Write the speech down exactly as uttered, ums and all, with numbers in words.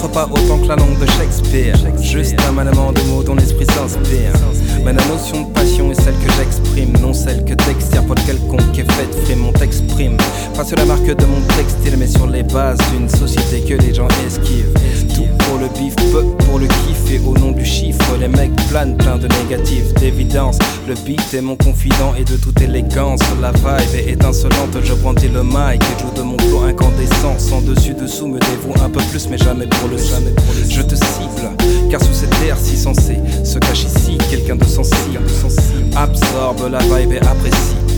pénètre pas autant que la langue de Shakespeare. Juste un maniement de mots dont l'esprit s'inspire. Mais la notion de passion est celle que j'exprime, non celle que t'extire pour quelconque effet de frime. Mon texte prime, pas sur la marque de mon textile, mais sur les bases d'une société que les gens esquivent. Tout pour le bif, peu pour le kiff, et au nom du chiffre, les mecs planent plein de négatifs, d'évidence. Le beat est mon confident et de toute élégance. La vibe est étincelante, je brandis le mic et joue de mon flow incandescent. Sans dessus dessous me dévoue un peu plus, mais jamais pour le jamais pour le je te cible, car sous cette air si sensé se cache ici quelqu'un de sensible. Absorbe la vibe et apprécie.